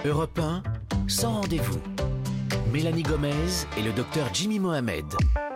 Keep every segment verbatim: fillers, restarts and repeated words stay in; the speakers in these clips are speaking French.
Europe un, sans rendez-vous. Mélanie Gomez et le docteur Jimmy Mohamed.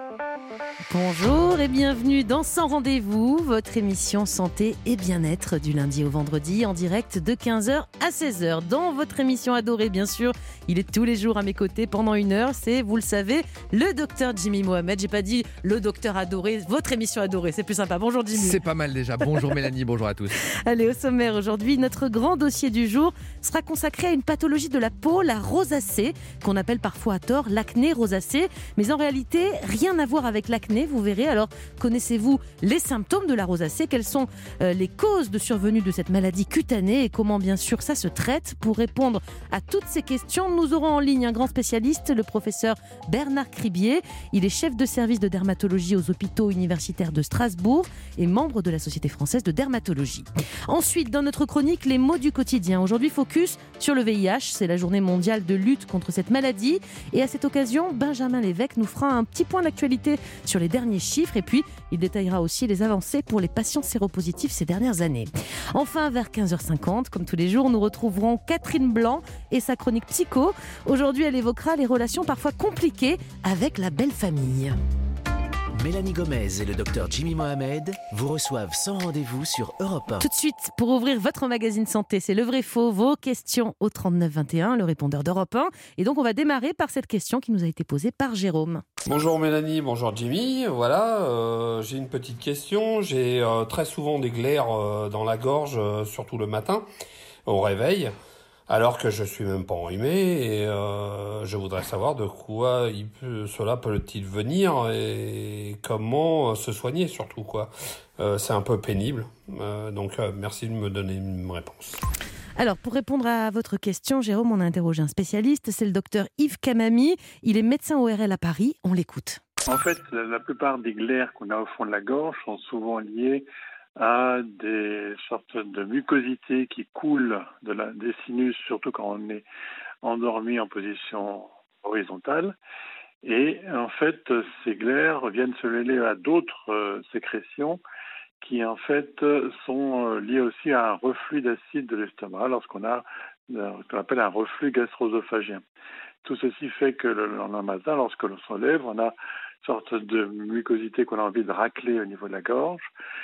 Bonjour et bienvenue dans Sans Rendez-vous, votre émission santé et bien-être du lundi au vendredi en direct de quinze heures à seize heures. Dans votre émission adorée, bien sûr, il est tous les jours à mes côtés pendant une heure. C'est, vous le savez, le docteur Jimmy Mohamed. J'ai pas dit le docteur adoré, votre émission adorée, c'est plus sympa. Bonjour Jimmy. C'est pas mal déjà. Bonjour Mélanie, bonjour à tous. Allez, au sommaire aujourd'hui, notre grand dossier du jour sera consacré à une pathologie de la peau, la rosacée, qu'on appelle parfois à tort l'acné rosacée. Mais en réalité, rien à voir avec l'acné, vous verrez. Alors, connaissez-vous les symptômes de la rosacée? Quelles sont euh, les causes de survenue de cette maladie cutanée et comment, bien sûr, ça se traite? Pour répondre à toutes ces questions, nous aurons en ligne un grand spécialiste, le professeur Bernard Cribier. Il est chef de service de dermatologie aux hôpitaux universitaires de Strasbourg et membre de la Société française de dermatologie. Ensuite, dans notre chronique, les mots du quotidien. Aujourd'hui, focus sur le V I H. C'est la journée mondiale de lutte contre cette maladie. Et à cette occasion, Benjamin Lévesque nous fera un petit point d'actualité sur les derniers chiffres et puis il détaillera aussi les avancées pour les patients séropositifs ces dernières années. Enfin, vers quinze heures cinquante, comme tous les jours, nous retrouverons Catherine Blanc et sa chronique psycho. Aujourd'hui, elle évoquera les relations parfois compliquées avec la belle famille. Mélanie Gomez et le docteur Jimmy Mohamed vous reçoivent sans rendez-vous sur Europe un. Tout de suite, pour ouvrir votre magazine santé, c'est le vrai faux, vos questions au trente-neuf vingt et un, le répondeur d'Europe un. Et donc, on va démarrer par cette question qui nous a été posée par Jérôme. Bonjour Mélanie, bonjour Jimmy. Voilà, euh, j'ai une petite question. J'ai euh, très souvent des glaires euh, dans la gorge, euh, surtout le matin, au réveil. Alors que je suis même pas enrhumé et euh, je voudrais savoir de quoi il peut, cela peut-il venir et comment se soigner surtout quoi. Euh, c'est un peu pénible, euh, donc euh, merci de me donner une réponse. Alors, pour répondre à votre question, Jérôme, on a interrogé un spécialiste, c'est le docteur Yves Camami. Il est médecin O R L à Paris, on l'écoute. En fait, la plupart des glaires qu'on a au fond de la gorge sont souvent liées à des sortes de mucosité qui coulent de la, des sinus, surtout quand on est endormi en position horizontale. Et en fait, ces glaires viennent se mêler à d'autres euh, sécrétions qui en fait sont euh, liées aussi à un reflux d'acide de l'estomac lorsqu'on a euh, ce qu'on appelle un reflux gastro-œsophagien. Tout ceci fait que le lendemain matin, lorsque l'on se lève, on a une sorte de mucosité qu'on a envie de racler au niveau de la gorge.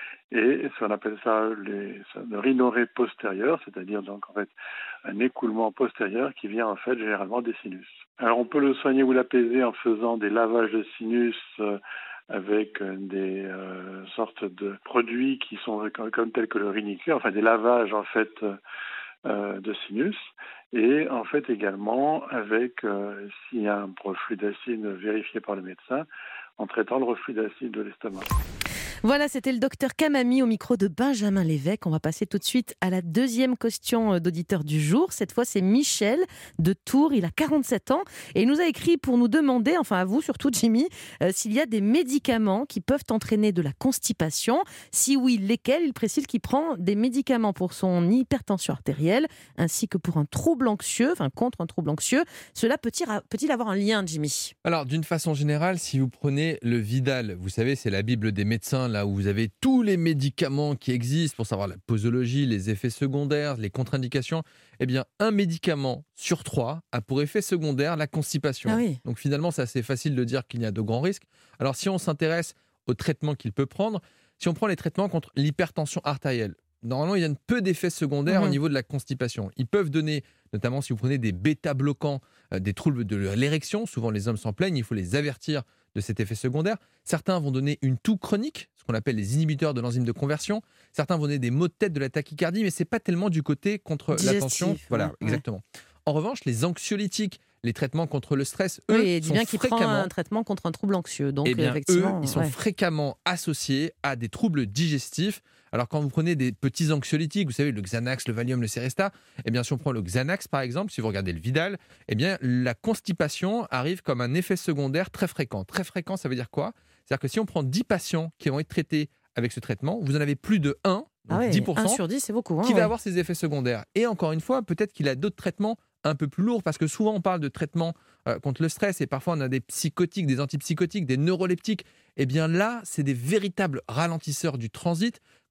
Et on appelle ça les, le rhinorrhée postérieur, c'est-à-dire donc en fait un écoulement postérieur qui vient en fait généralement des sinus. Alors on peut le soigner ou l'apaiser en faisant des lavages de sinus euh, avec des euh, sortes de produits qui sont comme, comme tels que le rhinicure, enfin des lavages en fait euh, de sinus, et en fait également avec euh, s'il y a un reflux d'acide vérifié par le médecin, en traitant le reflux d'acide de l'estomac. Voilà, c'était le docteur Camami au micro de Benjamin Lévesque. On va passer tout de suite à la deuxième question d'auditeur du jour. Cette fois, c'est Michel de Tours. Il a quarante-sept ans et il nous a écrit pour nous demander, enfin à vous surtout Jimmy, euh, s'il y a des médicaments qui peuvent entraîner de la constipation. Si oui, lesquels? Il précise qu'il prend des médicaments pour son hypertension artérielle ainsi que pour un trouble anxieux, enfin contre un trouble anxieux. Cela peut-il, peut-il avoir un lien, Jimmy? Alors, d'une façon générale, si vous prenez le Vidal, vous savez, c'est la Bible des médecins, là où vous avez tous les médicaments qui existent pour savoir la posologie, les effets secondaires, les contre-indications, eh bien, un médicament sur trois a pour effet secondaire la constipation. Ah oui. Donc finalement, c'est assez facile de dire qu'il y a de grands risques. Alors si on s'intéresse aux traitements qu'il peut prendre, si on prend les traitements contre l'hypertension artérielle, normalement, il y a peu d'effets secondaires mmh. au niveau de la constipation. Ils peuvent donner, notamment si vous prenez des bêta-bloquants, euh, des troubles de l'érection, souvent les hommes s'en plaignent, il faut les avertir de cet effet secondaire. Certains vont donner une toux chronique, ce qu'on appelle les inhibiteurs de l'enzyme de conversion. Certains vont donner des maux de tête, de la tachycardie, mais ce n'est pas tellement du côté contre Digestif, la tension. Voilà, ouais, exactement. Ouais. En revanche, les anxiolytiques, les traitements contre le stress, eux, oui, sont bien qu'il fréquemment... prend un traitement contre un trouble anxieux. Donc, eh bien, effectivement, eux, ils sont ouais. fréquemment associés à des troubles digestifs. Alors, quand vous prenez des petits anxiolytiques, vous savez, le Xanax, le Valium, le Serestat, eh bien, si on prend le Xanax, par exemple, si vous regardez le Vidal, eh bien, la constipation arrive comme un effet secondaire très fréquent. Très fréquent, ça veut dire quoi? C'est-à-dire que si on prend dix patients qui vont être traités avec ce traitement, vous en avez plus de un, donc ah ouais, dix pour cent, un sur dix, c'est beaucoup, hein, qui ouais. va avoir ces effets secondaires. Et encore une fois, peut-être qu'il a d'autres traitements un peu plus lourds, parce que souvent on parle de traitements euh, contre le stress, et parfois on a des psychotiques, des antipsychotiques, des neuroleptiques. Eh bien là, c'est des véritables ralentisseurs du transit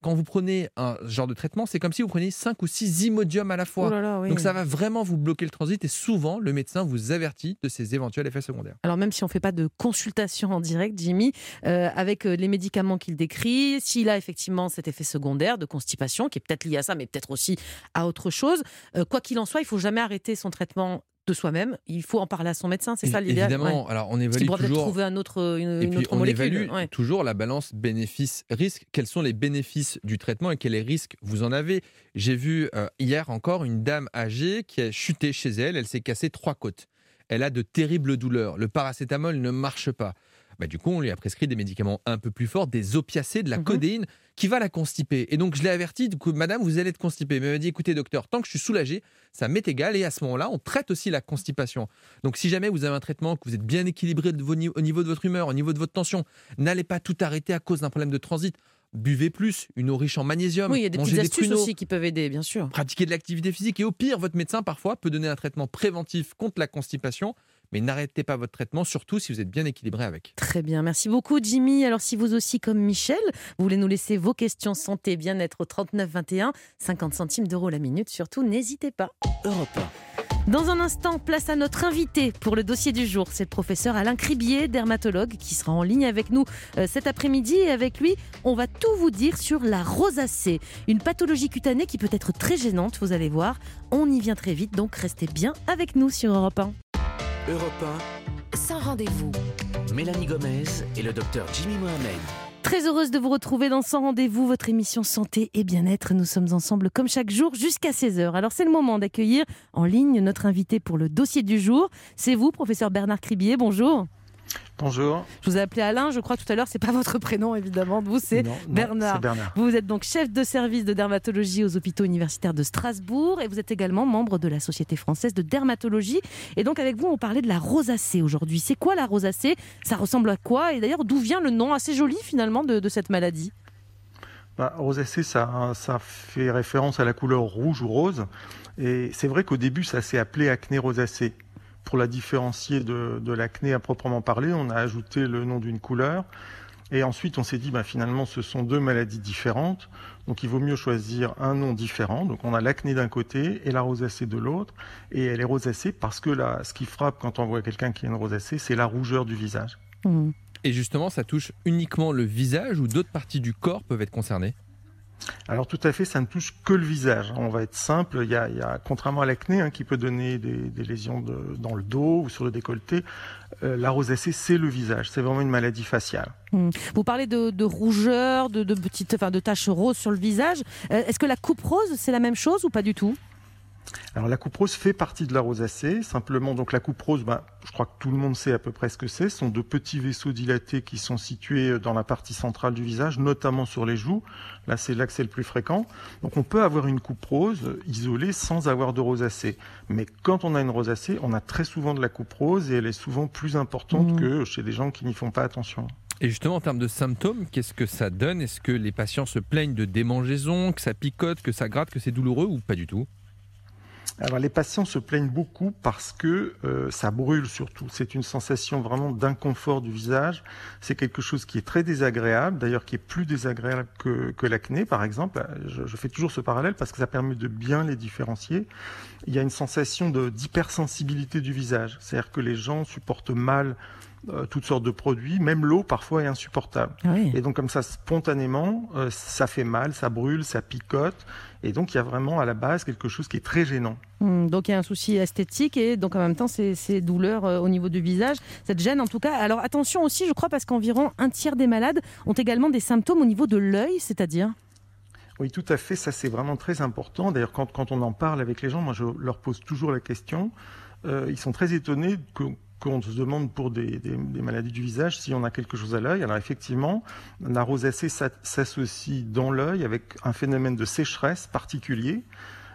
quand vous prenez un genre de traitement, c'est comme si vous preniez cinq ou six Imodium à la fois. Oh là là, oui. Donc ça va vraiment vous bloquer le transit et souvent le médecin vous avertit de ces éventuels effets secondaires. Alors même si on ne fait pas de consultation en direct, Jimmy, euh, avec les médicaments qu'il décrit, s'il a effectivement cet effet secondaire de constipation, qui est peut-être lié à ça, mais peut-être aussi à autre chose, euh, quoi qu'il en soit, il ne faut jamais arrêter son traitement de soi-même. Il faut en parler à son médecin, c'est ça l'idéal. Évidemment, ouais. Alors on évalue toujours... toujours... trouver un autre, une, et une puis autre on molécule. évalue ouais. toujours la balance bénéfice-risque. Quels sont les bénéfices du traitement et quels risques vous en avez? J'ai vu euh, hier encore une dame âgée qui a chuté chez elle, elle s'est cassée trois côtes. Elle a de terribles douleurs. Le paracétamol ne marche pas. Bah, du coup, on lui a prescrit des médicaments un peu plus forts, des opiacés, de la Mm-hmm. codéine, qui va la constiper. Et donc, je l'ai avertie, du coup, madame, vous allez être constipée. Mais elle m'a dit, écoutez, docteur, tant que je suis soulagé, ça m'est égal. Et à ce moment-là, on traite aussi la constipation. Donc, si jamais vous avez un traitement, que vous êtes bien équilibré de vos, au niveau de votre humeur, au niveau de votre tension, n'allez pas tout arrêter à cause d'un problème de transit. Buvez plus, une eau riche en magnésium, Oui, il y a des mangez petites des astuces pruneaux, aussi qui peuvent aider, bien sûr. pratiquez de l'activité physique. Et au pire, votre médecin, parfois, peut donner un traitement préventif contre la constipation. Mais n'arrêtez pas votre traitement, surtout si vous êtes bien équilibré avec. Très bien, merci beaucoup Jimmy. Alors si vous aussi, comme Michel, vous voulez nous laisser vos questions santé, bien-être au trente-neuf vingt et un, cinquante centimes d'euros la minute, surtout n'hésitez pas. Europe un. Dans un instant, place à notre invité pour le dossier du jour. C'est le professeur Alain Cribier, dermatologue, qui sera en ligne avec nous euh, cet après-midi. Et avec lui, on va tout vous dire sur la rosacée, une pathologie cutanée qui peut être très gênante, vous allez voir. On y vient très vite, donc restez bien avec nous sur Europe un. Europe un, Sans rendez-vous. Mélanie Gomez et le docteur Jimmy Mohamed. Très heureuse de vous retrouver dans Sans Rendez-vous, votre émission santé et bien-être. Nous sommes ensemble comme chaque jour jusqu'à seize heures. Alors c'est le moment d'accueillir en ligne notre invité pour le dossier du jour. C'est vous, professeur Bernard Cribier, bonjour. Bonjour. Je vous ai appelé Alain, je crois tout à l'heure, c'est pas votre prénom évidemment, vous c'est Non, non, Bernard. c'est Bernard. Vous êtes donc chef de service de dermatologie aux hôpitaux universitaires de Strasbourg et vous êtes également membre de la Société française de dermatologie. Et donc avec vous, on parlait de la rosacée aujourd'hui. C'est quoi la rosacée? Ça ressemble à quoi? Et d'ailleurs, d'où vient le nom assez joli finalement de, de cette maladie? Bah, rosacée, ça, ça fait référence à la couleur rouge ou rose. Et c'est vrai qu'au début, ça s'est appelé acné rosacée. Pour la différencier de, de l'acné à proprement parler, on a ajouté le nom d'une couleur. Et ensuite, on s'est dit, bah, finalement, ce sont deux maladies différentes. Donc, il vaut mieux choisir un nom différent. Donc, on a l'acné d'un côté et la rosacée de l'autre. Et elle est rosacée parce que là, ce qui frappe quand on voit quelqu'un qui a une rosacée, c'est la rougeur du visage. Mmh. Et justement, ça touche uniquement le visage ou d'autres parties du corps peuvent être concernées? Alors tout à fait, ça ne touche que le visage. On va être simple, il y a, il y a contrairement à l'acné hein, qui peut donner des, des lésions de, dans le dos ou sur le décolleté, euh, la rosacée c'est le visage, c'est vraiment une maladie faciale. Mmh. Vous parlez de, de rougeur, de, de petites, enfin de taches roses sur le visage. Euh, est-ce que la coupe rose c'est la même chose ou pas du tout? Alors la coupe rose fait partie de la rosacée, simplement donc la coupe rose, ben, je crois que tout le monde sait à peu près ce que c'est, ce sont de petits vaisseaux dilatés qui sont situés dans la partie centrale du visage, notamment sur les joues, là c'est là que c'est le plus fréquent. Donc on peut avoir une coupe rose isolée sans avoir de rosacée, mais quand on a une rosacée, on a très souvent de la coupe rose et elle est souvent plus importante mmh. que chez des gens qui n'y font pas attention. Et justement, en termes de symptômes, qu'est-ce que ça donne? Est-ce que les patients se plaignent de démangeaisons, que ça picote, que ça gratte, que c'est douloureux ou pas du tout? Alors les patients se plaignent beaucoup parce que euh, ça brûle surtout. C'est une sensation vraiment d'inconfort du visage. C'est quelque chose qui est très désagréable, d'ailleurs qui est plus désagréable que, que l'acné par exemple. Je, je fais toujours ce parallèle parce que ça permet de bien les différencier. Il y a une sensation de, d'hypersensibilité du visage. C'est-à-dire que les gens supportent mal euh, toutes sortes de produits, même l'eau parfois est insupportable. Ah oui. Et donc comme ça spontanément, euh, ça fait mal, ça brûle, ça picote. Et donc, il y a vraiment à la base quelque chose qui est très gênant. Mmh, donc, il y a un souci esthétique et donc en même temps, ces, ces douleurs euh, au niveau du visage, cette gêne en tout cas. Alors, attention aussi, je crois, parce qu'environ un tiers des malades ont également des symptômes au niveau de l'œil, c'est-à-dire? Oui, tout à fait. Ça, c'est vraiment très important. D'ailleurs, quand, quand on en parle avec les gens, moi, je leur pose toujours la question. Euh, ils sont très étonnés que... qu'on se demande pour des, des, des maladies du visage si on a quelque chose à l'œil. Alors effectivement, la rosacée s'associe dans l'œil avec un phénomène de sécheresse particulier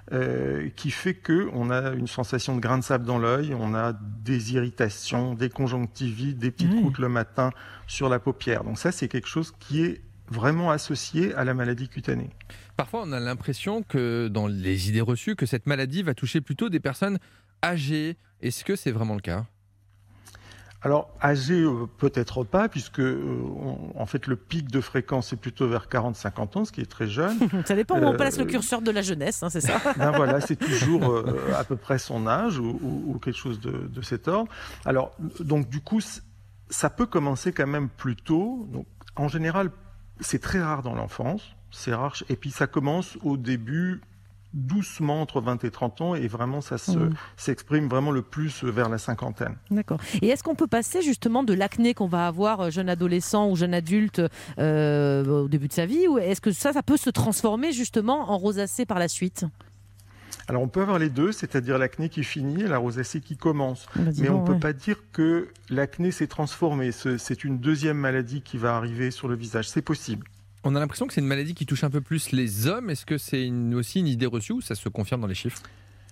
euh, qui fait qu'on a une sensation de grain de sable dans l'œil, on a des irritations, des conjonctivites, des petites croûtes le matin sur la paupière. Donc ça, c'est quelque chose qui est vraiment associé à la maladie cutanée. Parfois, on a l'impression que dans les idées reçues, que cette maladie va toucher plutôt des personnes âgées. Est-ce que c'est vraiment le cas ? Alors, âgé, euh, peut-être pas, puisque euh, on- en fait, le pic de fréquence est plutôt vers quarante à cinquante ans, ce qui est très jeune. Ça dépend où on Euh, place le curseur de la jeunesse, hein, c'est ça. Ben voilà, c'est toujours euh, à peu près son âge ou, ou- ou quelque chose de, de cet ordre. Alors, donc du coup, c- ça peut commencer quand même plus tôt. Donc, en général, c'est très rare dans l'enfance, c'est rare. Et puis ça commence au début doucement entre vingt et trente ans et vraiment ça se, Mmh. s'exprime vraiment le plus vers la cinquantaine. D'accord. Et est-ce qu'on peut passer justement de l'acné qu'on va avoir euh, jeune adolescent ou jeune adulte euh, au début de sa vie, ou est-ce que ça, ça peut se transformer justement en rosacée par la suite? Alors on peut avoir les deux, c'est-à-dire l'acné qui finit et la rosacée qui commence. Bah, dis Mais on donc, ne peut ouais. pas dire que l'acné s'est transformé. Ce- C'est une deuxième maladie qui va arriver sur le visage. C'est possible. On a l'impression que c'est une maladie qui touche un peu plus les hommes. Est-ce que c'est une- aussi une idée reçue ou ça se confirme dans les chiffres?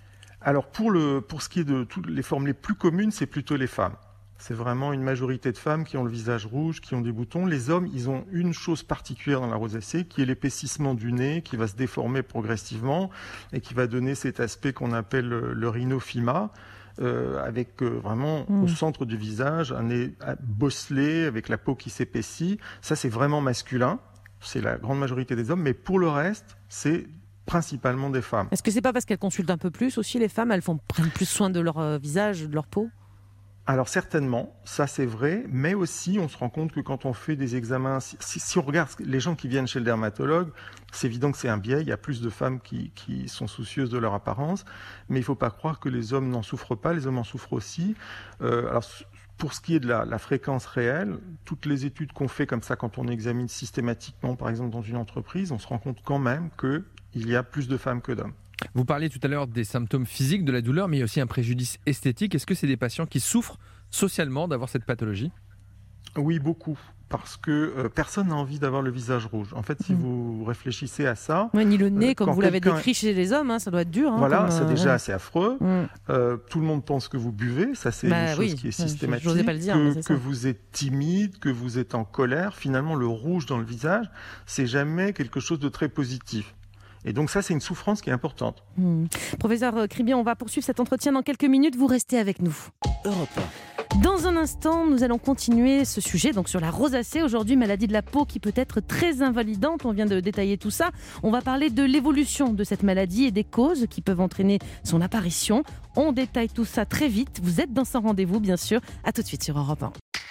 Alors pour, le, pour ce qui est de toutes les formes les plus communes, c'est plutôt les femmes. C'est vraiment une majorité de femmes qui ont le visage rouge, qui ont des boutons. Les hommes, ils ont une chose particulière dans la rosacée, qui est l'épaississement du nez, qui va se déformer progressivement et qui va donner cet aspect qu'on appelle le, le rhinophyma, euh, avec euh, vraiment Mmh. au centre du visage un nez euh, bosselé, avec la peau qui s'épaissit. Ça, c'est vraiment masculin. C'est la grande majorité des hommes. Mais pour le reste, c'est principalement des femmes. Est-ce que c'est pas parce qu'elles consultent un peu plus aussi, les femmes, elles font, prennent plus soin de leur euh, visage, de leur peau? Alors certainement, ça c'est vrai, mais aussi on se rend compte que quand on fait des examens, si, si- si on regarde les gens qui viennent chez le dermatologue, c'est évident que c'est un biais, il y a plus de femmes qui, qui sont soucieuses de leur apparence, mais il ne faut pas croire que les hommes n'en souffrent pas, les hommes en souffrent aussi. Euh, alors, pour ce qui est de la, la fréquence réelle, toutes les études qu'on fait comme ça quand on examine systématiquement, par exemple dans une entreprise, on se rend compte quand même qu'il y a plus de femmes que d'hommes. Vous parliez tout à l'heure des symptômes physiques de la douleur, mais il y a aussi un préjudice esthétique. Est-ce que c'est des patients qui souffrent socialement d'avoir cette pathologie? Oui, beaucoup. Parce que euh, personne n'a envie d'avoir le visage rouge. En fait, si Mm. vous réfléchissez à ça, Ouais, ni le nez, Euh, comme quand vous l'avez quelqu'un- décrit chez les hommes, hein, ça doit être dur. Hein, voilà, comme, c'est euh, déjà ouais. assez affreux. Mm. Euh, tout le monde pense que vous buvez, ça c'est Bah une chose oui, qui est ouais, systématique. j'osais pas le dire, mais c'est que, ça. que vous êtes timide, que vous êtes en colère. Finalement, le rouge dans le visage, c'est jamais quelque chose de très positif. Et donc ça, c'est une souffrance qui est importante. Hmm. Professeur Cribier, on va poursuivre cet entretien dans quelques minutes. Vous restez avec nous. Europe Dans un instant, nous allons continuer ce sujet donc sur la rosacée. Aujourd'hui, maladie de la peau qui peut être très invalidante. On vient de détailler tout ça. On va parler de l'évolution de cette maladie et des causes qui peuvent entraîner son apparition. On détaille tout ça très vite. Vous êtes dans Sans Rendez-vous, bien sûr. À tout de suite sur Europe un.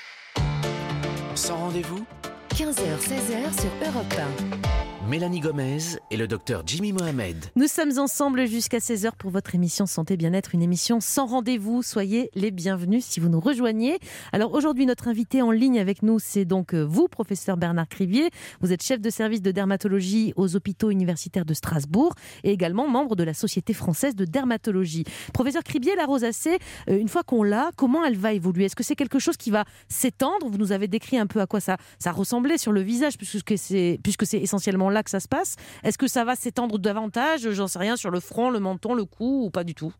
Sans rendez-vous, quinze heures seize heures sur Europe un. Mélanie Gomez et le docteur Jimmy Mohamed. Nous sommes ensemble jusqu'à seize heures pour votre émission Santé Bien-être, une émission sans rendez-vous. Soyez les bienvenus si vous nous rejoignez. Alors aujourd'hui, notre invité en ligne avec nous, c'est donc vous, professeur Bernard Cribier. Vous êtes chef de service de dermatologie aux hôpitaux universitaires de Strasbourg et également membre de la Société française de dermatologie. Professeur Cribier, la rosacée, euh, une fois qu'on l'a, comment elle va évoluer? Est-ce que c'est quelque chose qui va s'étendre? Vous nous avez décrit un peu à quoi ça, ça ressemblait sur le visage, puisque c'est, puisque c'est essentiellement là que ça se passe. Est-ce que ça va s'étendre davantage, j'en sais rien, sur le front, le menton, le cou, ou pas du tout?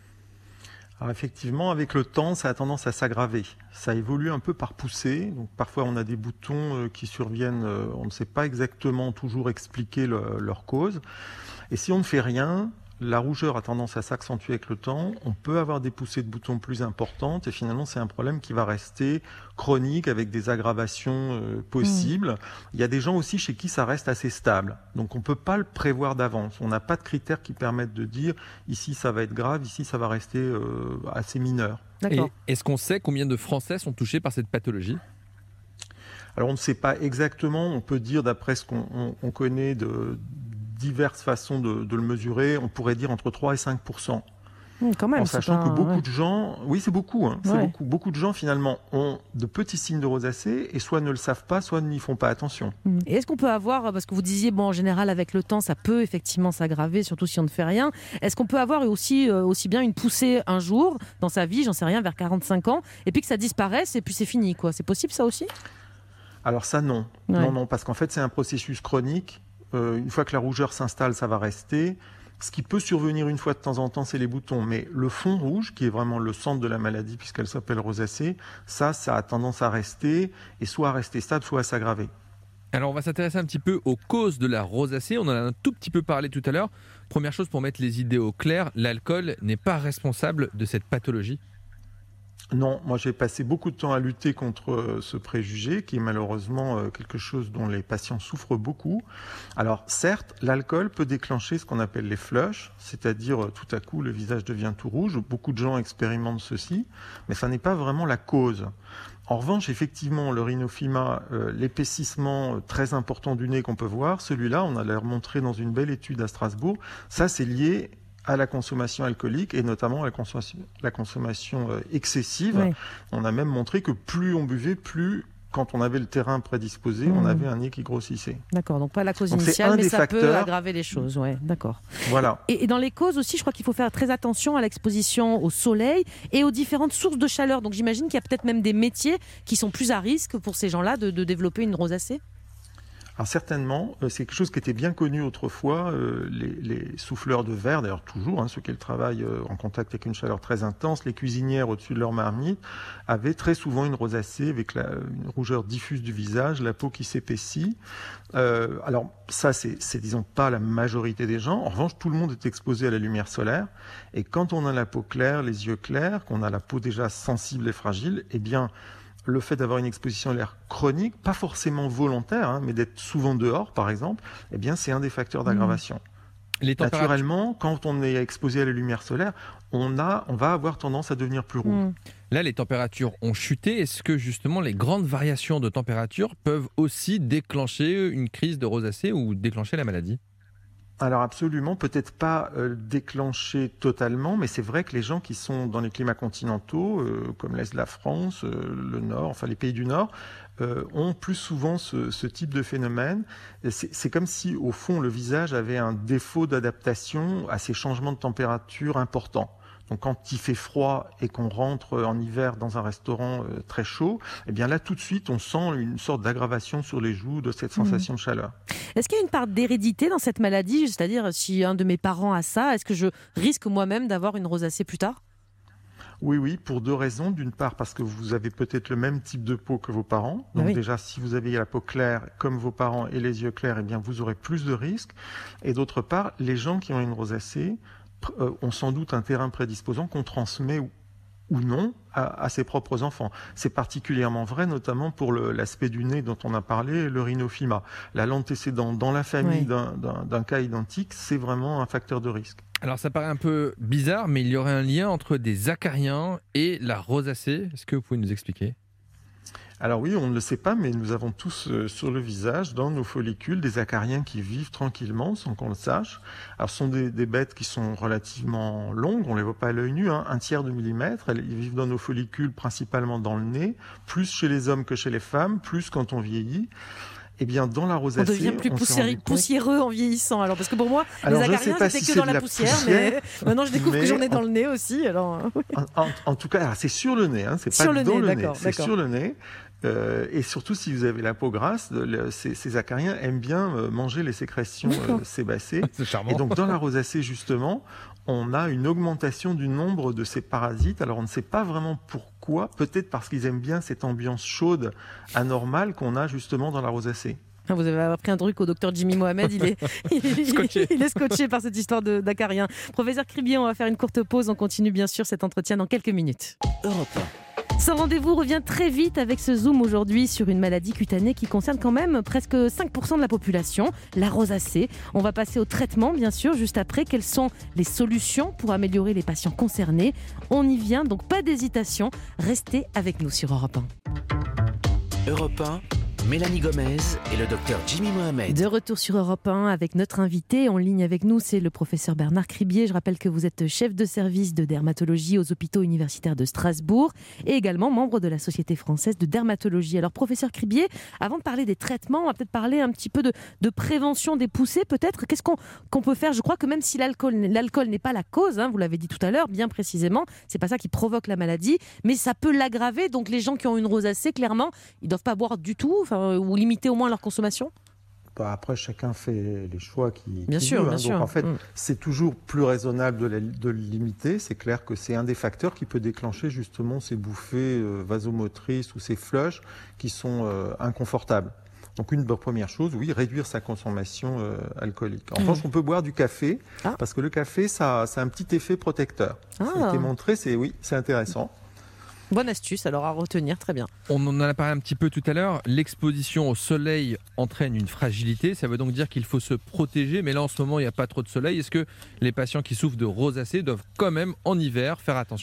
Alors effectivement, avec le temps, ça a tendance à s'aggraver. Ça évolue un peu par poussée. Donc parfois, on a des boutons euh, qui surviennent, euh, on ne sait pas exactement toujours expliquer le- leur cause. Et si on ne fait rien, la rougeur a tendance à s'accentuer avec le temps. On peut avoir des poussées de boutons plus importantes et finalement, c'est un problème qui va rester chronique avec des aggravations euh, possibles. Il y a des gens aussi chez qui ça reste assez stable. Donc on ne peut pas le prévoir d'avance. On n'a pas de critères qui permettent de dire ici ça va être grave, ici ça va rester euh, assez mineur. Et D'accord. est-ce qu'on sait combien de Français sont touchés par cette pathologie? Alors on ne sait pas exactement, on peut dire d'après ce qu'on on- on connaît de diverses façons de, de le mesurer, on pourrait dire entre trois et cinq pour cent. Mmh, quand même, En c'est sachant pas- que beaucoup ouais. de gens, oui c'est beaucoup, hein, c'est Ouais. beaucoup, beaucoup de gens finalement ont de petits signes de rosacée et soit ne le savent pas, soit n'y font pas attention. Mmh. Et est-ce qu'on peut avoir, parce que vous disiez, bon, en général, avec le temps, ça peut effectivement s'aggraver, surtout si on ne fait rien. Est-ce qu'on peut avoir aussi, euh, aussi bien une poussée un jour dans sa vie, j'en sais rien, vers quarante-cinq ans, et puis que ça disparaisse et puis c'est fini, quoi? C'est possible ça aussi? Alors ça non, Ouais. non, non, parce qu'en fait c'est un processus chronique. Euh, une fois que la rougeur s'installe, ça va rester. Ce qui peut survenir une fois de temps en temps, c'est les boutons. Mais le fond rouge, qui est vraiment le centre de la maladie, puisqu'elle s'appelle rosacée, ça, ça a tendance à rester, et soit à rester stable, soit à s'aggraver. Alors on va s'intéresser un petit peu aux causes de la rosacée. On en a un tout petit peu parlé tout à l'heure. Première chose pour mettre les idées au clair, l'alcool n'est pas responsable de cette pathologie. Non, moi j'ai passé beaucoup de temps à lutter contre ce préjugé qui est malheureusement quelque chose dont les patients souffrent beaucoup. Alors certes, l'alcool peut déclencher ce qu'on appelle les flushs, c'est-à-dire tout à coup le visage devient tout rouge. Beaucoup de gens expérimentent ceci, mais ça n'est pas vraiment la cause. En revanche, effectivement, le rhinophyma, euh, l'épaississement très important du nez qu'on peut voir, celui-là, on a l'air montré dans une belle étude à Strasbourg, ça c'est lié à la consommation alcoolique et notamment à la consommation, la consommation euh, excessive. Oui. On a même montré que plus on buvait, plus, quand on avait le terrain prédisposé, mmh. on avait un nez qui grossissait. D'accord, donc pas la cause donc initiale, mais ça facteurs... peut aggraver les choses. Ouais, d'accord. Voilà. Et, et dans les causes aussi, je crois qu'il faut faire très attention à l'exposition au soleil et aux différentes sources de chaleur. Donc j'imagine qu'il y a peut-être même des métiers qui sont plus à risque pour ces gens-là de, de développer une rosacée. Alors certainement, c'est quelque chose qui était bien connu autrefois, euh, les, les souffleurs de verre, d'ailleurs toujours, hein, ceux qui travaillent euh, en contact avec une chaleur très intense, les cuisinières au-dessus de leur marmite, avaient très souvent une rosacée avec la, une rougeur diffuse du visage, la peau qui s'épaissit. Euh, alors ça, c'est, c'est disons pas la majorité des gens. En revanche, tout le monde est exposé à la lumière solaire. Et quand on a la peau claire, les yeux clairs, qu'on a la peau déjà sensible et fragile, eh bien... le fait d'avoir une exposition à l'air chronique, pas forcément volontaire, hein, mais d'être souvent dehors, par exemple, eh bien, c'est un des facteurs d'aggravation. Mmh. Les températures... Naturellement, quand on est exposé à la lumière solaire, on, a, on va avoir tendance à devenir plus rouge. Mmh. Là, les températures ont chuté. Est-ce que, justement, les grandes variations de température peuvent aussi déclencher une crise de rosacée ou déclencher la maladie ? Alors absolument, peut-être pas euh, déclenché totalement, mais c'est vrai que les gens qui sont dans les climats continentaux, euh, comme l'Est de la France, euh, le Nord, enfin les pays du Nord, euh, ont plus souvent ce, ce type de phénomène. C'est, c'est comme si, au fond, le visage avait un défaut d'adaptation à ces changements de température importants. Donc quand il fait froid et qu'on rentre en hiver dans un restaurant euh, très chaud, eh bien là tout de suite on sent une sorte d'aggravation sur les joues de cette sensation mmh. de chaleur. Est-ce qu'il y a une part d'hérédité dans cette maladie ? C'est-à-dire si un de mes parents a ça, est-ce que je risque moi-même d'avoir une rosacée plus tard ? Oui, oui, pour deux raisons. D'une part, parce que vous avez peut-être le même type de peau que vos parents. Donc oui. déjà, si vous avez la peau claire comme vos parents et les yeux clairs, eh bien vous aurez plus de risques. Et d'autre part, les gens qui ont une rosacée euh, ont sans doute un terrain prédisposant qu'on transmet ou, ou non à, à ses propres enfants. C'est particulièrement vrai, notamment pour le, l'aspect du nez dont on a parlé, le rhinophyma. La l'antécédent dans la famille oui. d'un, d'un, d'un cas identique, c'est vraiment un facteur de risque. Alors ça paraît un peu bizarre, mais il y aurait un lien entre des acariens et la rosacée. Est-ce que vous pouvez nous expliquer ? Alors oui, on ne le sait pas, mais nous avons tous euh, sur le visage, dans nos follicules, des acariens qui vivent tranquillement sans qu'on le sache. Alors ce sont des, des bêtes qui sont relativement longues, on ne les voit pas à l'œil nu, hein, un tiers de millimètre. Elles, ils vivent dans nos follicules, principalement dans le nez, plus chez les hommes que chez les femmes, plus quand on vieillit. Eh bien, dans la rosacée, on devient plus on poussiéreux, poussiéreux en vieillissant. Alors, parce que pour moi, alors, les acariens, c'était si que dans la, la poussière, poussière, mais maintenant je découvre que j'en ai dans en... le nez aussi. Alors, oui. en, en, en tout cas, alors, c'est sur le nez, hein, c'est sur pas le dans nez, le d'accord, nez, c'est d'accord. sur le nez. Euh, et surtout, si vous avez la peau grasse, le, ces, ces acariens aiment bien euh, manger les sécrétions euh, sébacées. C'est charmant. Et donc, dans la rosacée, justement, on a une augmentation du nombre de ces parasites. Alors, on ne sait pas vraiment pourquoi. Peut-être parce qu'ils aiment bien cette ambiance chaude, anormale qu'on a justement dans la rosacée. Vous avez appris un truc au docteur Jimmy Mohamed, il est, il, scotché. il est scotché par cette histoire de, d'acariens. Professeur Cribier, on va faire une courte pause, on continue bien sûr cet entretien dans quelques minutes. Europe un. Sans rendez-vous revient très vite avec ce zoom aujourd'hui sur une maladie cutanée qui concerne quand même presque cinq pour cent de la population, la rosacée. On va passer au traitement bien sûr juste après. Quelles sont les solutions pour améliorer les patients concernés ? On y vient, donc pas d'hésitation. Restez avec nous sur Europe un. Europe un. Mélanie Gomez et le docteur Jimmy Mohamed. De retour sur Europe un avec notre invité en ligne avec nous, c'est le professeur Bernard Cribier. Je rappelle que vous êtes chef de service de dermatologie aux hôpitaux universitaires de Strasbourg et également membre de la Société française de dermatologie. Alors professeur Cribier, avant de parler des traitements, on va peut-être parler un petit peu de, de prévention des poussées peut-être. Qu'est-ce qu'on, qu'on peut faire ? Je crois que même si l'alcool, l'alcool n'est pas la cause, hein, vous l'avez dit tout à l'heure, bien précisément, c'est pas ça qui provoque la maladie, mais ça peut l'aggraver. Donc les gens qui ont une rosacée, clairement, ils ne doivent pas boire du tout, enfin, ou limiter au moins leur consommation ? Bah après, chacun fait les choix qui bien qui sûr, veut, bien hein. sûr. Donc en fait, mmh. c'est toujours plus raisonnable de, la, de le limiter. C'est clair que c'est un des facteurs qui peut déclencher justement ces bouffées euh, vasomotrices ou ces flushs qui sont euh, inconfortables. Donc une première chose, oui, réduire sa consommation euh, alcoolique. En revanche, mmh. on peut boire du café ah. parce que le café, ça, ça a un petit effet protecteur. Ah. Ça a été montré, c'est oui, c'est intéressant. Bonne astuce, alors à retenir, très bien. On en a parlé un petit peu tout à l'heure. L'exposition au soleil entraîne une fragilité. Ça veut donc dire qu'il faut se protéger. Mais là, en ce moment, il n'y a pas trop de soleil. Est-ce que les patients qui souffrent de rosacée doivent quand même, en hiver, faire attention ?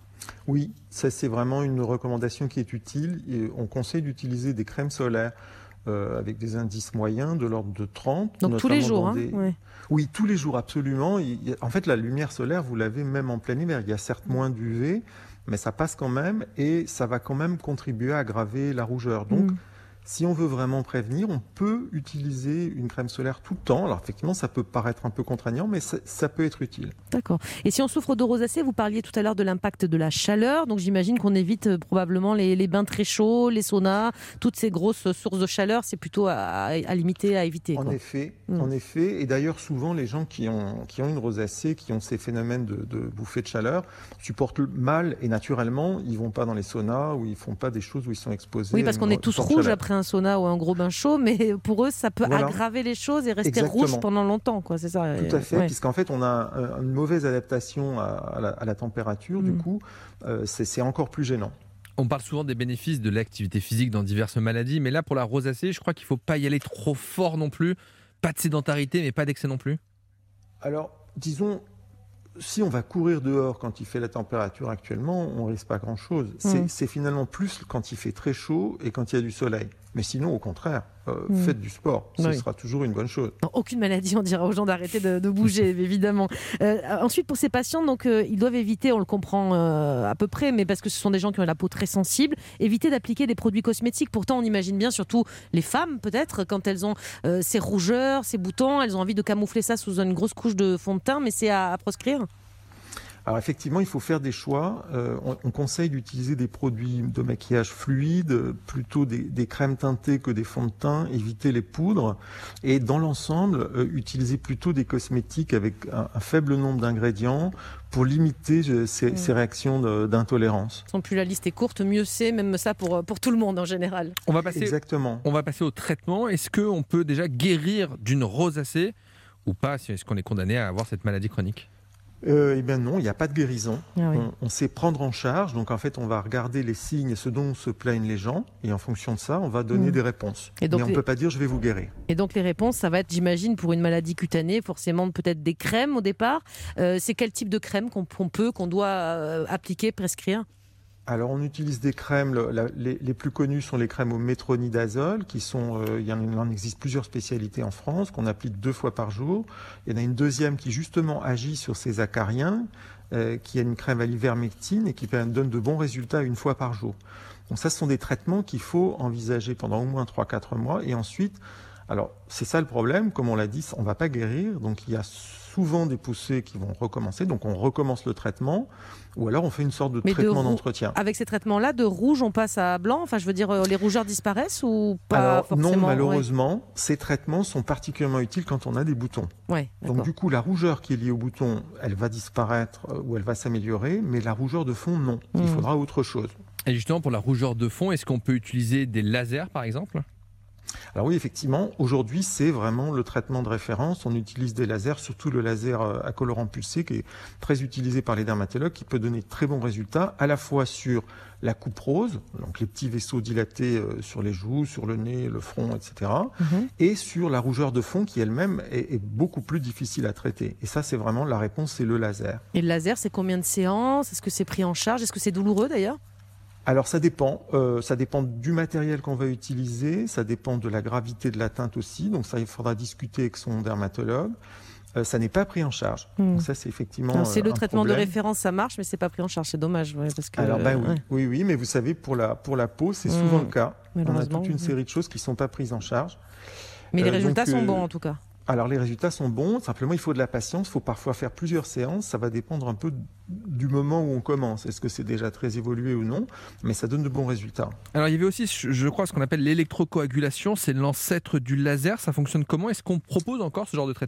Oui, ça c'est vraiment une recommandation qui est utile. Et on conseille d'utiliser des crèmes solaires euh, avec des indices moyens de l'ordre de trente. Donc tous les jours, hein, des... ouais. Oui, tous les jours, absolument. Il y a... En fait, la lumière solaire, vous l'avez même en plein hiver. Il y a certes moins d'U V, mais ça passe quand même et ça va quand même contribuer à aggraver la rougeur. Donc, mmh. si on veut vraiment prévenir, on peut utiliser une crème solaire tout le temps. Alors effectivement, ça peut paraître un peu contraignant, mais ça, ça peut être utile. D'accord. Et si on souffre de rosacée, vous parliez tout à l'heure de l'impact de la chaleur. Donc j'imagine qu'on évite euh, probablement les, les bains très chauds, les saunas, toutes ces grosses sources de chaleur. C'est plutôt à, à limiter, à éviter. En quoi. effet, mmh. en effet. Et d'ailleurs, souvent, les gens qui ont, qui ont une rosacée, qui ont ces phénomènes de, de bouffées de chaleur, supportent mal et naturellement, ils ne vont pas dans les saunas ou ils ne font pas des choses où ils sont exposés. Oui, parce qu'on est tous rouges après un sauna ou un gros bain chaud, mais pour eux, ça peut voilà. aggraver les choses et rester Exactement. rouge pendant longtemps, quoi, c'est ça. Tout à fait, ouais. puisqu'en fait, on a une mauvaise adaptation à, à, la, à la température, mmh. du coup, euh, c'est, c'est encore plus gênant. On parle souvent des bénéfices de l'activité physique dans diverses maladies, mais là, pour la rosacée, je crois qu'il ne faut pas y aller trop fort non plus. Pas de sédentarité, mais pas d'excès non plus. Alors, disons, si on va courir dehors quand il fait la température actuellement, on ne risque pas grand-chose. Mmh. C'est, c'est finalement plus quand il fait très chaud et quand il y a du soleil. Mais sinon, au contraire, euh, mmh. faites du sport. Ce oui. sera toujours une bonne chose. Non, aucune maladie, on dira aux gens d'arrêter de, de bouger, évidemment. Euh, ensuite, pour ces patients, donc, euh, ils doivent éviter, on le comprend euh, à peu près, mais parce que ce sont des gens qui ont la peau très sensible, éviter d'appliquer des produits cosmétiques. Pourtant, on imagine bien, surtout les femmes, peut-être, quand elles ont euh, ces rougeurs, ces boutons, elles ont envie de camoufler ça sous une grosse couche de fond de teint, mais c'est à, à proscrire. Alors effectivement, il faut faire des choix. Euh, on, on conseille d'utiliser des produits de maquillage fluide, plutôt des, des crèmes teintées que des fonds de teint, éviter les poudres. Et dans l'ensemble, euh, utiliser plutôt des cosmétiques avec un, un faible nombre d'ingrédients pour limiter euh, ces, mmh. ces réactions de, d'intolérance. Sans plus la liste est courte, mieux c'est, même ça pour, pour tout le monde en général. On va passer, Exactement. On va passer au traitement. Est-ce qu'on peut déjà guérir d'une rosacée ou pas? Est-ce qu'on est condamné à avoir cette maladie chronique? Euh, eh bien non, il n'y a pas de guérison. Ah oui. on, on sait prendre en charge. Donc en fait, on va regarder les signes et ce dont se plaignent les gens. Et en fonction de ça, on va donner mmh. des réponses. Et donc Mais on ne les... peut pas dire « je vais vous guérir ». Et donc les réponses, ça va être, j'imagine, pour une maladie cutanée, forcément peut-être des crèmes au départ. Euh, c'est quel type de crème qu'on, qu'on peut, qu'on doit euh, appliquer, prescrire ? Alors on utilise des crèmes, le, la, les, les plus connues sont les crèmes au métronidazole, qui sont, euh, il y en, il en existe plusieurs spécialités en France, qu'on applique deux fois par jour. Il y en a une deuxième qui justement agit sur ces acariens, euh, qui a une crème à l'ivermectine et qui donne de bons résultats une fois par jour. Donc ça, ce sont des traitements qu'il faut envisager pendant au moins trois à quatre mois. Et ensuite, alors c'est ça le problème, comme on l'a dit, on ne va pas guérir, donc il y a souvent des poussées qui vont recommencer, donc on recommence le traitement, ou alors on fait une sorte de Mais traitement de rou- d'entretien. Avec ces traitements-là, de rouge, on passe à blanc, enfin je veux dire, les rougeurs disparaissent ou pas alors, forcément? Non, malheureusement, ouais. Ces traitements sont particulièrement utiles quand on a des boutons. Ouais, donc du coup, la rougeur qui est liée au bouton, elle va disparaître euh, ou elle va s'améliorer, mais la rougeur de fond, non. Mmh. Il faudra autre chose. Et justement, pour la rougeur de fond, est-ce qu'on peut utiliser des lasers, par exemple ? Alors oui, effectivement, aujourd'hui, c'est vraiment le traitement de référence. On utilise des lasers, surtout le laser à colorant pulsé, qui est très utilisé par les dermatologues, qui peut donner de très bons résultats, à la fois sur la coupe rose, donc les petits vaisseaux dilatés sur les joues, sur le nez, le front, et cetera, mmh. et sur la rougeur de fond, qui elle-même est, est beaucoup plus difficile à traiter. Et ça, c'est vraiment la réponse, c'est le laser. Et le laser, c'est combien de séances ? Est-ce que c'est pris en charge ? Est-ce que c'est douloureux d'ailleurs ? Alors ça dépend, euh, ça dépend du matériel qu'on va utiliser, ça dépend de la gravité de l'atteinte aussi, donc ça il faudra discuter avec son dermatologue. Euh, ça n'est pas pris en charge, mmh. donc ça c'est effectivement Alors, c'est euh, le un traitement problème. de référence, ça marche, mais c'est pas pris en charge, c'est dommage. Ouais, parce que, Alors ben oui, ouais. oui, oui, mais vous savez pour la pour la peau c'est souvent mmh. le cas. On a toute une mmh. série de choses qui sont pas prises en charge. Mais euh, les résultats donc, sont bons en tout cas. Alors les résultats sont bons, simplement il faut de la patience, il faut parfois faire plusieurs séances, ça va dépendre un peu du moment où on commence, est-ce que c'est déjà très évolué ou non, mais ça donne de bons résultats. Alors il y avait aussi, je crois, ce qu'on appelle l'électrocoagulation, c'est l'ancêtre du laser, ça fonctionne comment ? Est-ce qu'on propose encore ce genre de traitement ?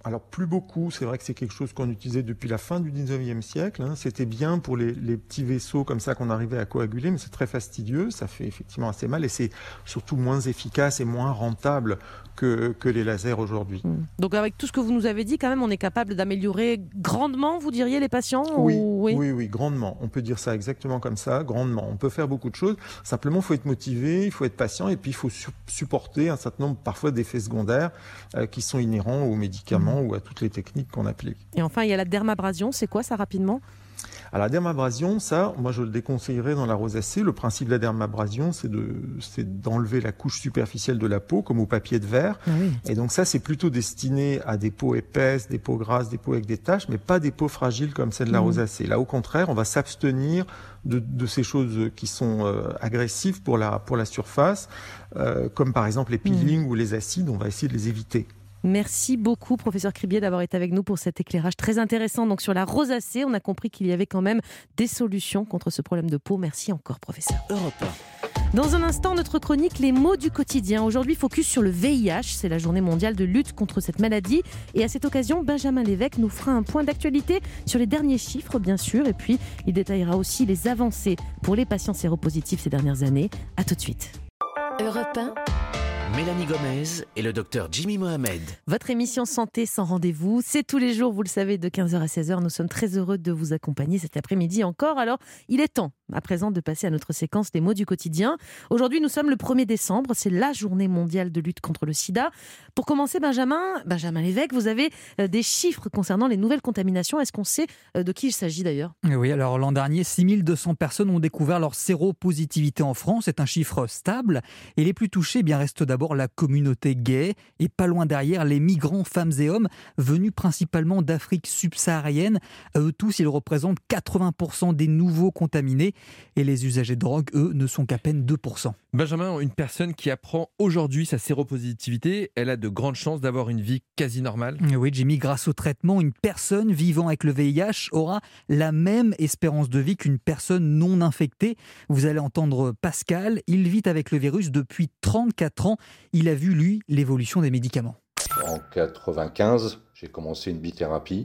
Alors plus beaucoup, c'est vrai que c'est quelque chose qu'on utilisait depuis la fin du dix-neuvième siècle. Hein. C'était bien pour les, les petits vaisseaux comme ça qu'on arrivait à coaguler, mais c'est très fastidieux, ça fait effectivement assez mal et c'est surtout moins efficace et moins rentable que, que les lasers aujourd'hui. Donc avec tout ce que vous nous avez dit, quand même, on est capable d'améliorer grandement, vous diriez, les patients oui, ou... oui, oui, oui, grandement. On peut dire ça exactement comme ça, grandement. On peut faire beaucoup de choses. Simplement, il faut être motivé, il faut être patient et puis il faut su- supporter un certain nombre parfois d'effets secondaires euh, qui sont inhérents aux médicaments ou à toutes les techniques qu'on applique. Et enfin, il y a la dermabrasion. C'est quoi ça, rapidement ? Alors la dermabrasion, ça, moi je le déconseillerais dans la rosacée. Le principe de la dermabrasion, c'est, de, c'est d'enlever la couche superficielle de la peau, comme au papier de verre. Ah oui. Et donc ça, c'est plutôt destiné à des peaux épaisses, des peaux grasses, des peaux avec des taches, mais pas des peaux fragiles comme celle de la mmh. rosacée. Là, au contraire, on va s'abstenir de, de ces choses qui sont euh, agressives pour la, pour la surface, euh, comme par exemple les peelings mmh. ou les acides. On va essayer de les éviter. Merci beaucoup, professeur Cribier, d'avoir été avec nous pour cet éclairage très intéressant. Donc sur la rosacée, on a compris qu'il y avait quand même des solutions contre ce problème de peau. Merci encore, professeur. Europe un. Dans un instant, notre chronique Les mots du quotidien. Aujourd'hui, focus sur le V I H. C'est la journée mondiale de lutte contre cette maladie. Et à cette occasion, Benjamin Lévesque nous fera un point d'actualité sur les derniers chiffres, bien sûr. Et puis, il détaillera aussi les avancées pour les patients séropositifs ces dernières années. À tout de suite. Europe un. Mélanie Gomez et le docteur Jimmy Mohamed. Votre émission Santé sans rendez-vous, c'est tous les jours, vous le savez, de quinze heures à seize heures. Nous sommes très heureux de vous accompagner cet après-midi encore. Alors, il est temps, à présent, de passer à notre séquence des mots du quotidien. Aujourd'hui, nous sommes le premier décembre, c'est la journée mondiale de lutte contre le sida. Pour commencer, Benjamin, Benjamin Lévesque, vous avez des chiffres concernant les nouvelles contaminations. Est-ce qu'on sait de qui il s'agit d'ailleurs ? Oui, alors l'an dernier, six mille deux cents personnes ont découvert leur séropositivité en France. C'est un chiffre stable. Et les plus touchés, eh bien, restent d'abord la communauté gay et pas loin derrière les migrants femmes et hommes venus principalement d'Afrique subsaharienne. À eux tous, ils représentent quatre-vingts pour cent des nouveaux contaminés et les usagers de drogue, eux, ne sont qu'à peine deux pour cent. Benjamin, une personne qui apprend aujourd'hui sa séropositivité, elle a de grandes chances d'avoir une vie quasi normale. Oui, Jimmy, grâce au traitement, une personne vivant avec le V I H aura la même espérance de vie qu'une personne non infectée. Vous allez entendre Pascal, il vit avec le virus depuis trente-quatre ans. Il a vu, lui, l'évolution des médicaments. En quatre-vingt-quinze, j'ai commencé une bithérapie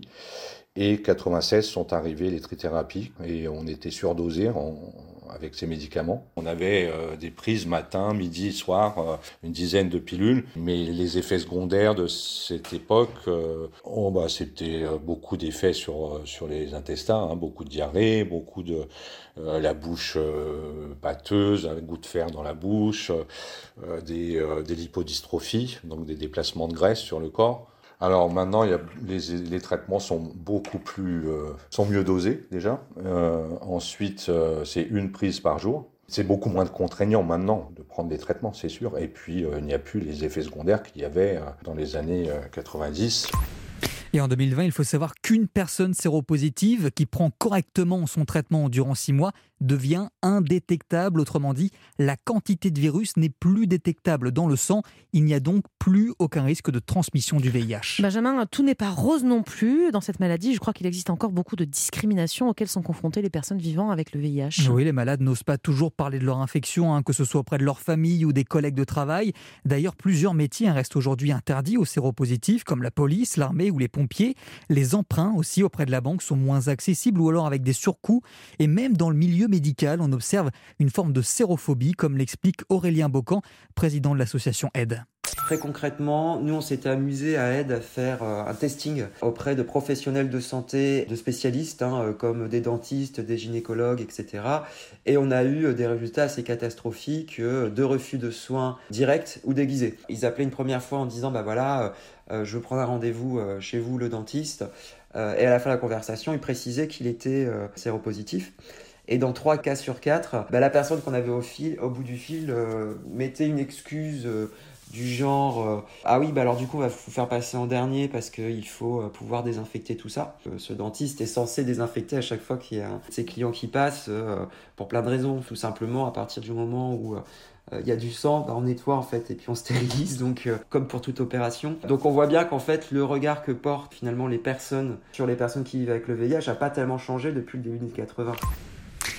et quatre-vingt-seize sont arrivées les trithérapies et on était surdosé en, avec ces médicaments. On avait euh, des prises matin, midi, soir, euh, une dizaine de pilules, mais les effets secondaires de cette époque, euh, oh, bah, c'était euh, beaucoup d'effets sur, euh, sur les intestins, hein, beaucoup de diarrhée, beaucoup de euh, la bouche euh, pâteuse, un goût de fer dans la bouche, euh, des, euh, des lipodystrophies, donc des déplacements de graisse sur le corps. Alors maintenant, il y a, les, les traitements sont beaucoup plus, euh, sont mieux dosés déjà. Euh, ensuite, euh, c'est une prise par jour. C'est beaucoup moins contraignant maintenant de prendre des traitements, c'est sûr. Et puis, euh, il n'y a plus les effets secondaires qu'il y avait euh, dans les années euh, quatre-vingt-dix. Et en deux mille vingt, il faut savoir qu'une personne séropositive qui prend correctement son traitement durant six mois devient indétectable. Autrement dit, la quantité de virus n'est plus détectable dans le sang. Il n'y a donc plus aucun risque de transmission du V I H. Benjamin, tout n'est pas rose non plus dans cette maladie. Je crois qu'il existe encore beaucoup de discriminations auxquelles sont confrontées les personnes vivant avec le V I H. Oui, les malades n'osent pas toujours parler de leur infection, hein, que ce soit auprès de leur famille ou des collègues de travail. D'ailleurs, plusieurs métiers hein, restent aujourd'hui interdits aux séropositifs, comme la police, l'armée ou les pompiers. Les emprunts aussi auprès de la banque sont moins accessibles ou alors avec des surcoûts. Et même dans le milieu médical, on observe une forme de sérophobie, comme l'explique Aurélien Bocan, président de l'association Aide. Très concrètement, nous on s'était amusé à Aide à faire un testing auprès de professionnels de santé, de spécialistes hein, comme des dentistes, des gynécologues, et cetera. Et on a eu des résultats assez catastrophiques de refus de soins directs ou déguisés. Ils appelaient une première fois en disant bah voilà, euh, je veux prendre un rendez-vous chez vous, le dentiste. Euh, et à la fin de la conversation, il précisait qu'il était euh, séropositif. Et dans trois cas sur quatre, bah, la personne qu'on avait au, fil, au bout du fil euh, mettait une excuse euh, du genre euh, « Ah oui, bah alors du coup, on va vous faire passer en dernier parce qu'il faut euh, pouvoir désinfecter tout ça. Euh, » Ce dentiste est censé désinfecter à chaque fois qu'il y a un de ses clients qui passent euh, pour plein de raisons. Tout simplement, à partir du moment où il euh, y a du sang, bah, on nettoie en fait et puis on stérilise, donc euh, comme pour toute opération. Donc on voit bien qu'en fait, le regard que portent finalement les personnes sur les personnes qui vivent avec le V I H n'a pas tellement changé depuis le début des quatre-vingts.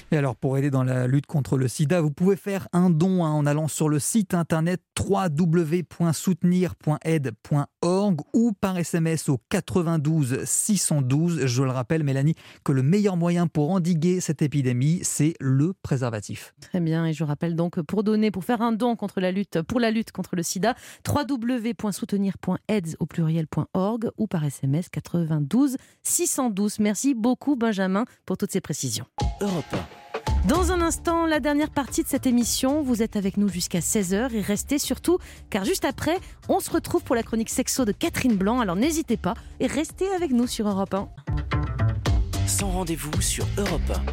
Et alors, pour aider dans la lutte contre le sida, vous pouvez faire un don hein, en allant sur le site internet w w w point soutenir point aide point org ou par S M S au quatre-vingt-douze six cent douze. Je le rappelle, Mélanie, que le meilleur moyen pour endiguer cette épidémie, c'est le préservatif. Très bien, et je rappelle donc pour donner, pour faire un don contre la lutte, pour la lutte contre le sida, w w w point soutenir point aide au pluriel point org ou par S M S quatre-vingt-douze six cent douze. Merci beaucoup Benjamin pour toutes ces précisions. Europe un. Dans un instant, la dernière partie de cette émission. Vous êtes avec nous jusqu'à seize heures et restez surtout, car juste après, on se retrouve pour la chronique sexo de Catherine Blanc. Alors n'hésitez pas et restez avec nous sur Europe un. Sans rendez-vous sur Europe un.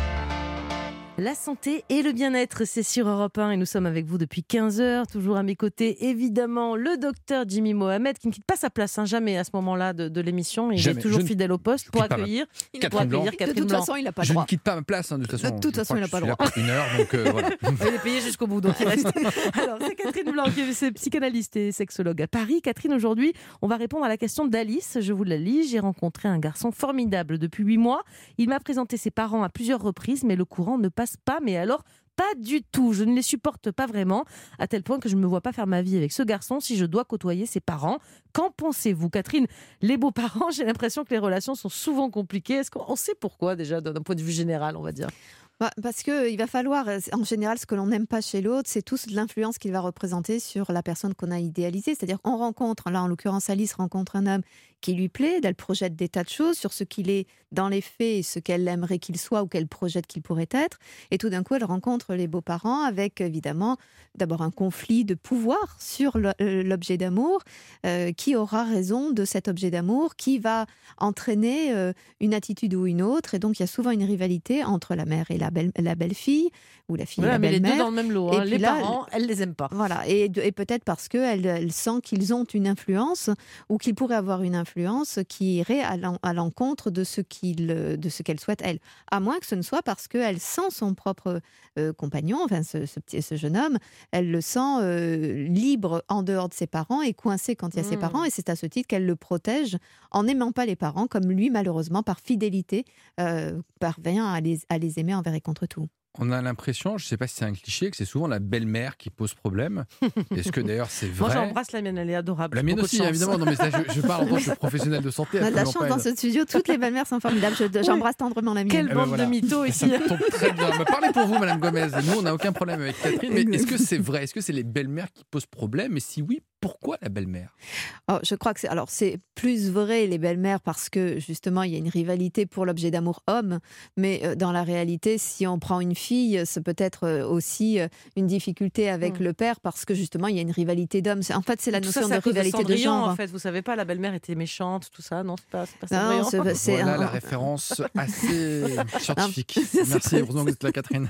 La santé et le bien-être, c'est sur Europe un et nous sommes avec vous depuis quinze heures. Toujours à mes côtés, évidemment, le docteur Jimmy Mohamed qui ne quitte pas sa place, hein, jamais à ce moment-là de, de l'émission. Il Jamais. est toujours Je fidèle au poste pour accueillir, ma... pour Catherine accueillir Blanc. Catherine De toute Blanc. façon, il n'a pas le Je droit. ne quitte pas ma place, hein, de toute façon. De toute façon, il n'a pas le droit. Je suis là pour une heure, donc euh, voilà. Il est payé jusqu'au bout, donc il reste. Alors, c'est Catherine Blanc, qui est psychanalyste et sexologue à Paris. Catherine, aujourd'hui, on va répondre à la question d'Alice. Je vous la lis. J'ai rencontré un garçon formidable depuis huit mois. Il m'a présenté ses parents à plusieurs reprises, mais le courant ne passe pas. Mais alors, pas du tout. Je ne les supporte pas vraiment, à tel point que je ne me vois pas faire ma vie avec ce garçon si je dois côtoyer ses parents. Qu'en pensez-vous, Catherine? Les beaux-parents, j'ai l'impression que les relations sont souvent compliquées. Est-ce qu'on sait pourquoi, déjà, d'un point de vue général, on va dire? Bah, parce qu'il va falloir, en général, ce que l'on n'aime pas chez l'autre, c'est toute l'influence qu'il va représenter sur la personne qu'on a idéalisée. C'est-à-dire qu'on rencontre, là en l'occurrence Alice rencontre un homme qui lui plaît, elle projette des tas de choses sur ce qu'il est dans les faits et ce qu'elle aimerait qu'il soit ou qu'elle projette qu'il pourrait être. Et tout d'un coup, elle rencontre les beaux-parents avec évidemment d'abord un conflit de pouvoir sur l'objet d'amour. Euh, qui aura raison de cet objet d'amour? Qui va entraîner euh, une attitude ou une autre? Et donc, il y a souvent une rivalité entre la mère et la, belle, la belle-fille ou la fille voilà, et la mais belle-mère. les deux dans le même lot. Hein. Les là, parents, elle les aime pas. Voilà, et, et peut-être parce qu'elle elle sent qu'ils ont une influence ou qu'ils pourraient avoir une influence qui irait à l'encontre de ce qu'il, de ce qu'elle souhaite elle. À moins que ce ne soit parce qu'elle sent son propre euh, compagnon, enfin ce, ce, petit, ce jeune homme, elle le sent euh, libre en dehors de ses parents et coincé quand il y a mmh. ses parents, et c'est à ce titre qu'elle le protège en n'aimant pas les parents, comme lui malheureusement par fidélité euh, parvient à les, à les aimer envers et contre tout. On a l'impression, je ne sais pas si c'est un cliché, que c'est souvent la belle-mère qui pose problème. Est-ce que d'ailleurs c'est vrai? Moi j'embrasse la mienne, elle est adorable. La mienne aussi, évidemment. Non, mais ça, je, je parle en tant que professionnel de santé. On a de la chance dans ce studio, toutes les belles-mères sont formidables. Je, oui. J'embrasse tendrement la mienne. Quelle bande eh ben voilà. de mythos ici. Ça tombe très bien. Mais parlez pour vous, Madame Gomez. Nous, on n'a aucun problème avec Catherine. Mais est-ce que c'est vrai? Est-ce que c'est les belles-mères qui posent problème? Et si oui, pourquoi la belle-mère? Oh, je crois que c'est, alors c'est plus vrai les belles-mères parce que justement il y a une rivalité pour l'objet d'amour homme, mais euh, dans la réalité, si on prend une fille, c'est peut-être euh, aussi euh, une difficulté avec mmh. le père parce que justement il y a une rivalité d'homme. En fait, c'est la tout notion ça, de rivalité de, de genre. En fait, vous savez pas, la belle-mère était méchante, tout ça, non? C'est pas, c'est pas non, c'est, c'est voilà un... la référence assez scientifique. Merci, heureusement que vous êtes là, Catherine.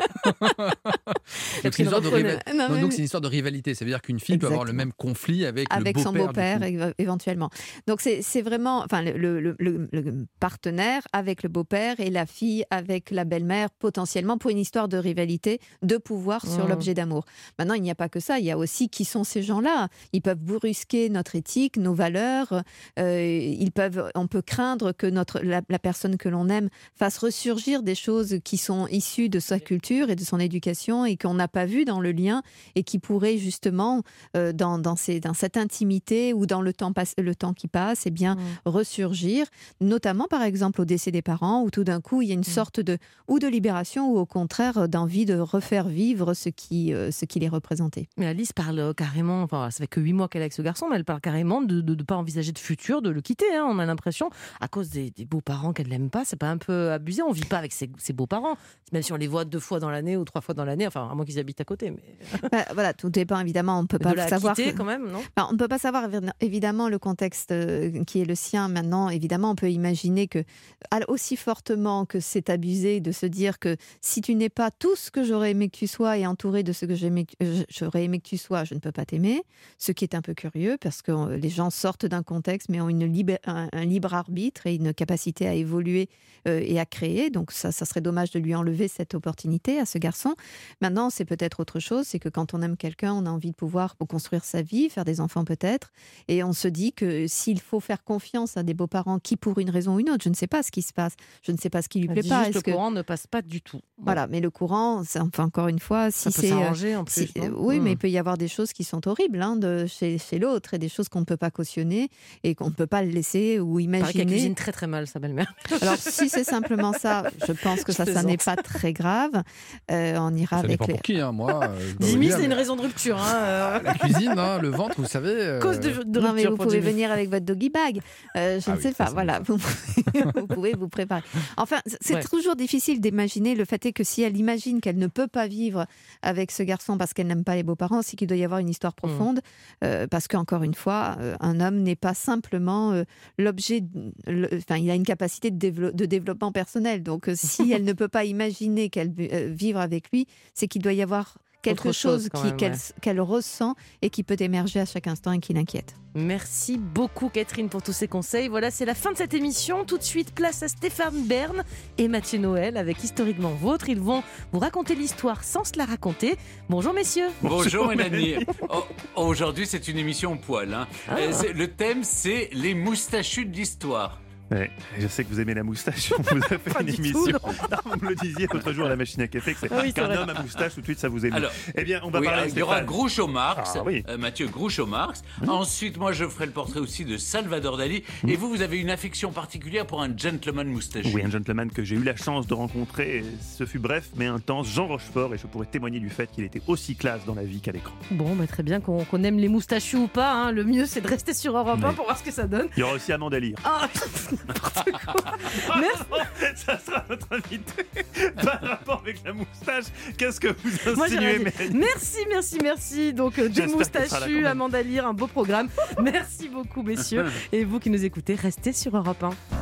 donc, c'est une, de rival... non, non, donc c'est une histoire de rivalité. Ça veut dire qu'une fille Exactement. peut avoir le même conflit avec, avec le son beau-père, beau-père éventuellement. Donc c'est, c'est vraiment, enfin le, le, le, le partenaire avec le beau-père et la fille avec la belle-mère potentiellement pour une histoire de rivalité, de pouvoir mmh. sur l'objet d'amour. Maintenant, il n'y a pas que ça. Il y a aussi qui sont ces gens-là. Ils peuvent brusquer notre éthique, nos valeurs. Euh, ils peuvent, on peut craindre que notre la, la personne que l'on aime fasse ressurgir des choses qui sont issues de sa culture et de son éducation et qu'on n'a pas vu dans le lien et qui pourraient justement euh, dans dans ces dans cette intimité ou dans le temps, passe, le temps qui passe, eh bien, mmh. ressurgir, notamment par exemple au décès des parents, où tout d'un coup il y a une mmh. sorte de, ou de libération ou au contraire d'envie de refaire vivre ce qui, euh, ce qui les représentait. Mais Alice parle carrément, enfin ça fait que huit mois qu'elle est avec ce garçon, mais elle parle carrément de ne pas envisager de futur, de le quitter, hein. On a l'impression, à cause des, des beaux-parents qu'elle n'aime pas, c'est pas un peu abusé? On vit pas avec ses, ses beaux-parents, même si on les voit deux fois dans l'année ou trois fois dans l'année, enfin à moins qu'ils habitent à côté. Mais... bah, voilà, tout dépend évidemment, on ne peut pas le savoir. Quitter, quand même, non? Bah, on ne peut pas savoir évidemment le contexte qui est le sien maintenant. Évidemment, on peut imaginer que aussi fortement que c'est abusé de se dire que si tu n'es pas tout ce que j'aurais aimé que tu sois et entouré de ce que j'aimais, j'aurais aimé que tu sois, je ne peux pas t'aimer. Ce qui est un peu curieux parce que les gens sortent d'un contexte mais ont une libre, un, un libre arbitre et une capacité à évoluer euh, et à créer. Donc ça, ça serait dommage de lui enlever cette opportunité à ce ce garçon. Maintenant, c'est peut-être autre chose, c'est que quand on aime quelqu'un, on a envie de pouvoir construire sa vie, faire des enfants peut-être, et on se dit que s'il faut faire confiance à des beaux-parents qui, pour une raison ou une autre, je ne sais pas ce qui se passe, je ne sais pas ce qui lui plaît pas. Juste Est-ce le que... courant ne passe pas du tout. Bon. Voilà, mais le courant, c'est, enfin, encore une fois, si ça peut c'est... s'arranger en plus, si, non oui, mmh. mais il peut y avoir des choses qui sont horribles hein, de, chez, chez l'autre, et des choses qu'on ne peut pas cautionner, et qu'on ne peut pas le laisser ou imaginer. Il paraît qu'elle cuisine très très mal, sa belle-mère. Alors, si c'est simplement ça, je pense que ça, ça n'est pas très grave. Euh, on ira ça avec dépend les... pour qui, hein, moi. Jimmy, c'est une raison de rupture. Hein. La cuisine, hein, le ventre, vous savez. Euh... Cause de, de rupture. Non, mais vous pouvez Jimmy. venir avec votre doggy bag. Euh, je ah ne oui, sais ça, pas. Voilà, vous, vous pouvez vous préparer. Enfin, c'est ouais. toujours difficile d'imaginer. Le fait est que si elle imagine qu'elle ne peut pas vivre avec ce garçon parce qu'elle n'aime pas les beaux-parents, c'est qu'il doit y avoir une histoire profonde. Mmh. Euh, parce qu'encore une fois, euh, un homme n'est pas simplement euh, l'objet. Le, enfin, il a une capacité de, dévelop- de développement personnel. Donc, euh, si elle ne peut pas imaginer qu'elle euh, vivre avec lui, c'est qu'il doit y avoir quelque Autre chose, chose qui, même, qu'elle, ouais. qu'elle ressent et qui peut émerger à chaque instant et qui l'inquiète. Merci beaucoup Catherine pour tous ces conseils. Voilà, c'est la fin de cette émission. Tout de suite, place à Stéphane Bern et Mathieu Noël avec Historiquement Vôtre. Ils vont vous raconter l'histoire sans se la raconter. Bonjour messieurs. Bonjour Mélanie. Oh, aujourd'hui, c'est une émission au poil. Hein. Ah. Euh, le thème, c'est les moustachus de l'histoire. Ouais, je sais que vous aimez la moustache, on vous a fait une émission. Tout, non. Non, vous me le disiez l'autre jour à la machine à café, que c'est, ah oui, qu'un homme à moustache, tout de suite ça vous émeut. Alors, eh bien, on va oui, parler. Il y aura Groucho-Marx, ah, oui. euh, Mathieu Groucho-Marx. Mmh. Ensuite, moi, je ferai le portrait aussi de Salvador Dali. Mmh. Et vous, vous avez une affection particulière pour un gentleman moustachu. Oui, un gentleman que j'ai eu la chance de rencontrer. Ce fut bref mais intense, Jean Rochefort, et je pourrais témoigner du fait qu'il était aussi classe dans la vie qu'à l'écran. Bon, bah, très bien, qu'on, qu'on aime les moustachus ou pas. Hein. Le mieux, c'est de rester sur Europe un pour voir ce que ça donne. Il y aura aussi Amanda Lear. Ah, n'importe quoi. Merci. Ça sera notre invité. Par rapport avec la moustache, qu'est-ce que vous insinuez? Moi, merci, merci, merci. Donc, euh, des moustachus, Amanda Lear, un beau programme. Merci beaucoup, messieurs. Et vous qui nous écoutez, restez sur Europe un.